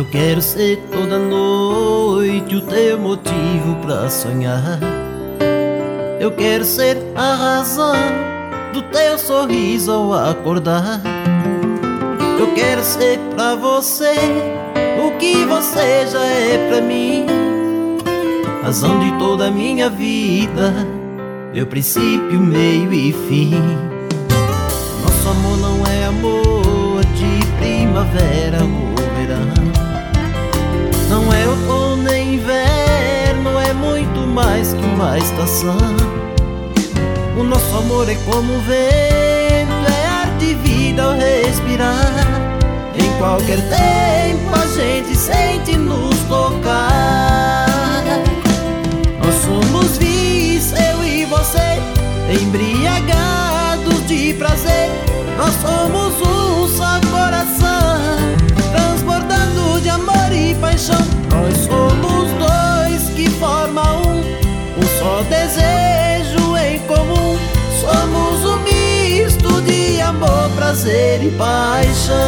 quero ser toda noite o teu motivo pra sonhar. Eu quero ser a razão do teu sorriso ao acordar. Eu quero ser pra você o que você já é pra mim, razão de toda a minha vida, meu princípio, meio e fim. Nosso amor não é amor de primavera ou verão, não é outono nem inverno, é muito mais que uma estação. O nosso amor é como um vento, é ar de vida ao respirar. Em qualquer tempo a gente sente nos tocar. Nós somos vis, eu e você, embriagados de prazer. Nós somos um só coração, transbordando de amor e paixão. Nós somos dois que formam um só desejo em comum. Somos um misto de amor, prazer e paixão.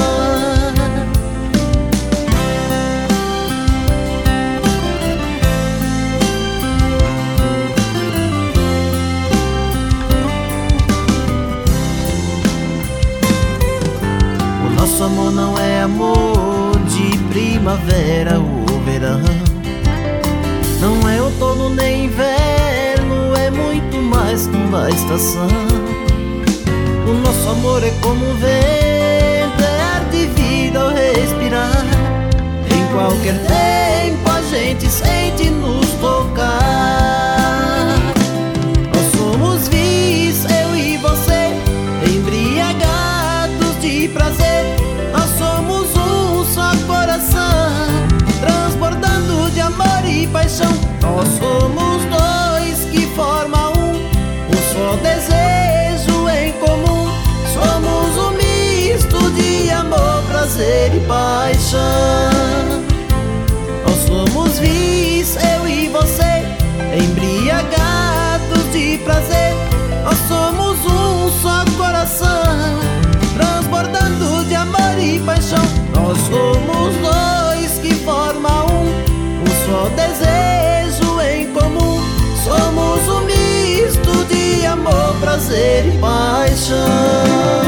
Nosso amor não é amor de primavera ou verão, não é outono nem inverno, é muito mais que uma estação. O nosso amor é como um vento, é ar de vida ao respirar. Em qualquer tempo a gente sente nos tocar. Nós somos vis, eu e você, embriagados de prazer. Nós somos um só coração, transbordando de amor e paixão. Nós somos dois que formam um só desejo em comum. Somos um misto de amor, prazer e paixão. Nós somos vis, eu e você, embriagados de prazer. Nós somos um só coração, transbordando de amor e paixão. Nós somos dois que formam um só desejo em comum. Somos um misto de amor, prazer e paixão.